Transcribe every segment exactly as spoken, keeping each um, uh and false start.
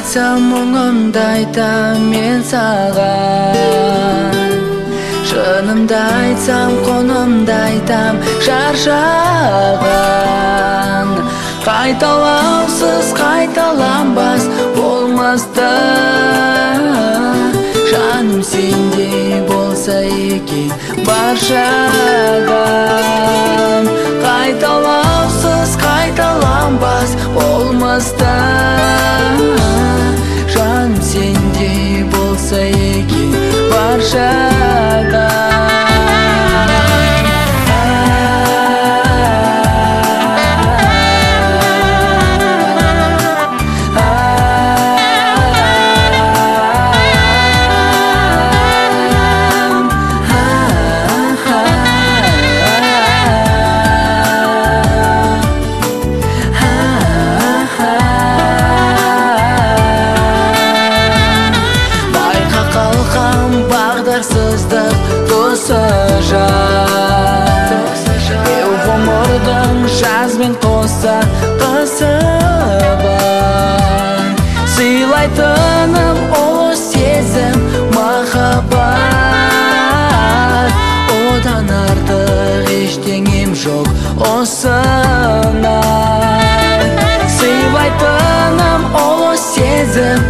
айтсам мұңымды айтам мен саған. Шынымды айтсам құнымды айтам шаршаған. Қайталаусыз қайталанбас болмасты. Жаным сендей болса екен баршадан. Қайталаусыз қайталанбас болмасты. Жаным сендей болса екен баршадан. Бағдарсыздық досы жар, еу ғұмырдың жазбен қоса қысы бар. Сыйлайтыным ұлы сезім махаббат, одан артық ештеңем жоқ осынай. Сыйлайтыным ұлы сезім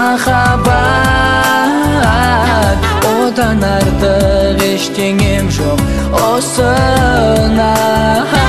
махаббат, одан артық ештеңем жоқ осынай.